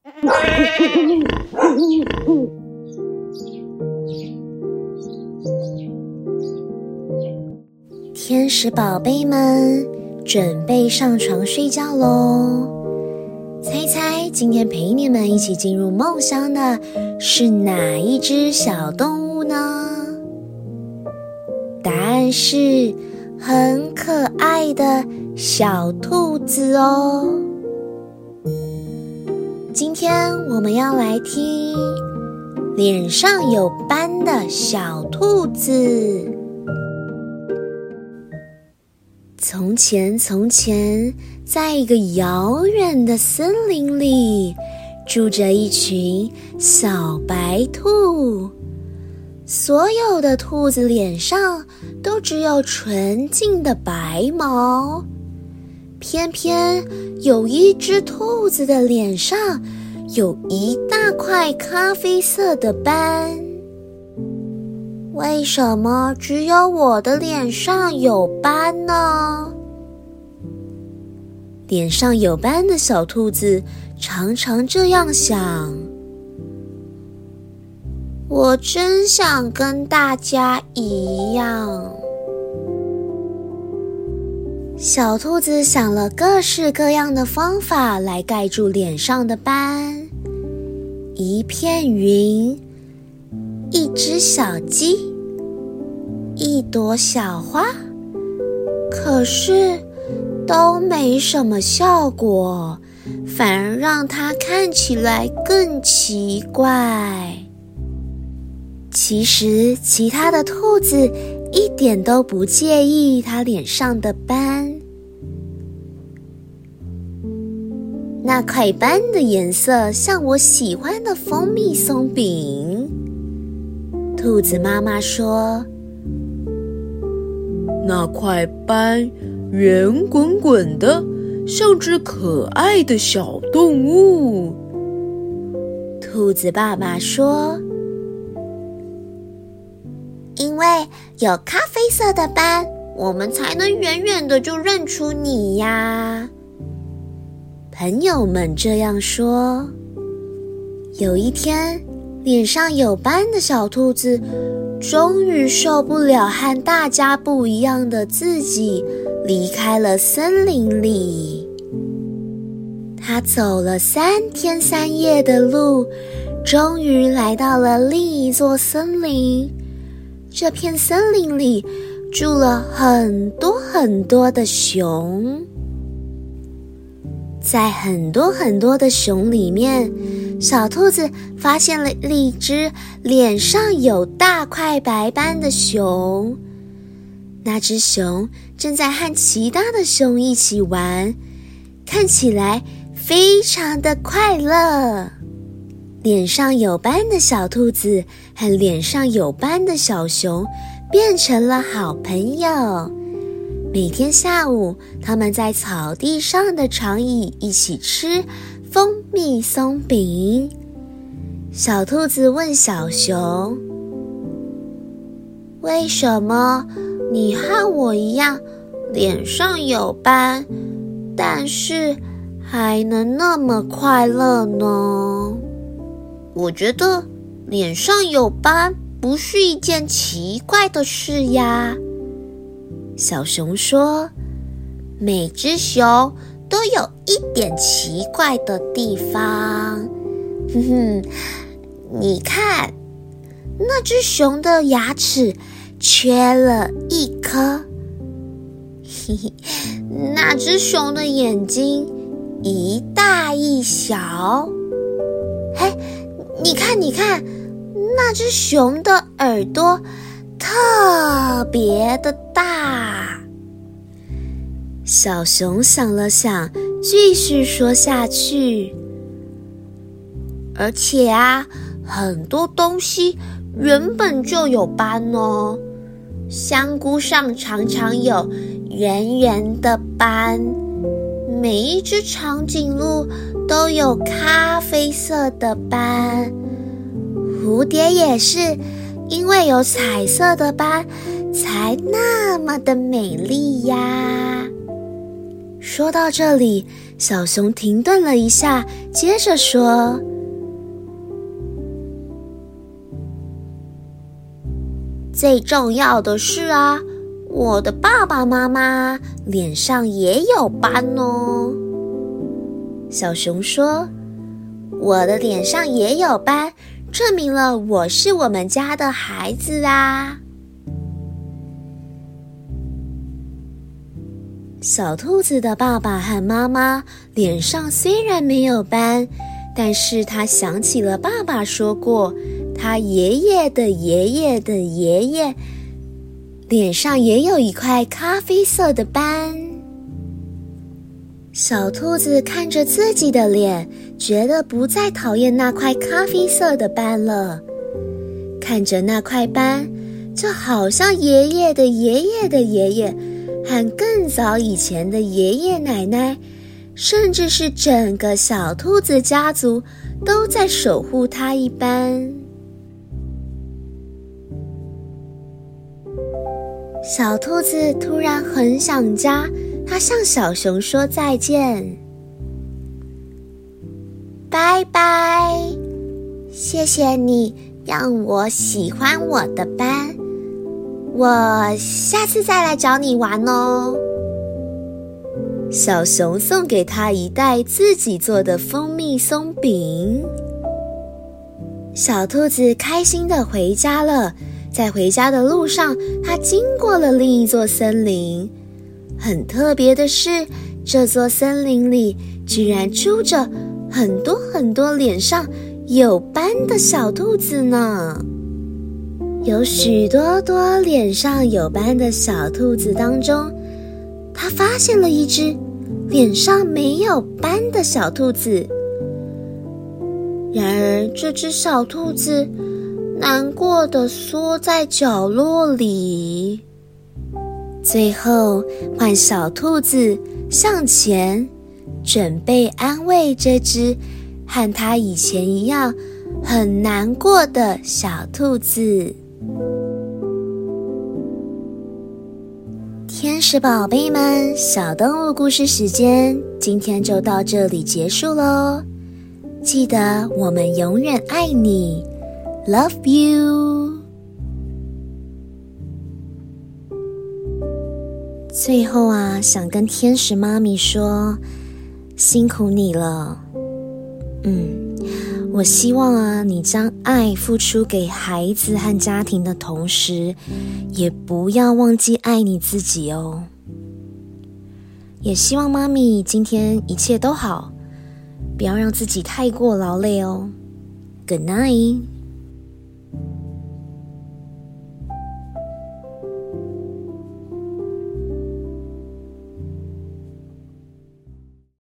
天使宝贝们，准备上床睡觉咯。猜猜今天陪你们一起进入梦乡的是哪一只小动物呢？答案是很可爱的小兔子哦。今天我们要来听脸上有斑的小兔子。从前，在一个遥远的森林里，住着一群小白兔。所有的兔子脸上都只有纯净的白毛，偏偏有一只兔子的脸上有一大块咖啡色的斑。为什么只有我的脸上有斑呢？脸上有斑的小兔子常常这样想。我真想跟大家一样。小兔子想了各式各样的方法来盖住脸上的斑。一片云，一只小鸡，一朵小花，可是都没什么效果，反而让它看起来更奇怪。其实其他的兔子一点都不介意它脸上的斑，那块斑的颜色像我喜欢的蜂蜜松饼。兔子妈妈说， 那块斑圆滚滚的，像只可爱的小动物。 兔子爸爸说，因为有咖啡色的斑，我们才能远远的就认出你呀。朋友们这样说。有一天，脸上有斑的小兔子终于受不了和大家不一样的自己，离开了森林里。他走了3天3夜的路，终于来到了另一座森林。这片森林里住了很多的熊。在很多的熊里面，小兔子发现了一只脸上有大块白斑的熊。那只熊正在和其他的熊一起玩，看起来非常的快乐。脸上有斑的小兔子和脸上有斑的小熊变成了好朋友。每天下午，他们在草地上的长椅一起吃蜂蜜松饼。小兔子问小熊，为什么你和我一样脸上有斑，但是还能那么快乐呢？我觉得脸上有斑不是一件奇怪的事呀。小熊说，每只熊都有一点奇怪的地方。你看，那只熊的牙齿缺了一颗。那只熊的眼睛一大一小。嘿，你看，那只熊的耳朵特别的大。小熊想了想，继续说下去。而且啊，很多东西原本就有斑哦。香菇上常常有圆圆的斑，每一只长颈鹿都有咖啡色的斑，蝴蝶也是，因为有彩色的斑才那么的美丽呀。说到这里， 小熊停顿了一下，接着说：最重要的是啊，我的爸爸妈妈脸上也有斑哦。小熊说：我的脸上也有斑，证明了我是我们家的孩子啊。小兔子的爸爸和妈妈脸上虽然没有斑，但是他想起了爸爸说过，他爷爷的爷爷的爷爷脸上也有一块咖啡色的斑。小兔子看着自己的脸，觉得不再讨厌那块咖啡色的斑了。看着那块斑，就好像爷爷的爷爷的爷爷和更早以前的爷爷奶奶，甚至是整个小兔子家族都在守护它一般。小兔子突然很想家，它向小熊说再见。拜拜，谢谢你让我喜欢我的斑，我下次再来找你玩哦。小熊送给他一袋自己做的蜂蜜松饼。小兔子开心地回家了。在回家的路上，它经过了另一座森林。很特别的是，这座森林里居然住着很多很多脸上有斑的小兔子呢。有许多多脸上有斑的小兔子当中，他发现了一只脸上没有斑的小兔子。然而这只小兔子难过地缩在角落里。最后换小兔子向前，准备安慰这只和它以前一样很难过的小兔子。天使宝贝们，小动物故事时间今天就到这里结束咯。记得我们永远爱你， Love you。 最后啊，想跟天使妈咪说，辛苦你了。我希望啊，你将爱付出给孩子和家庭的同时，也不要忘记爱你自己哦。也希望妈咪今天一切都好，不要让自己太过劳累哦。Good night。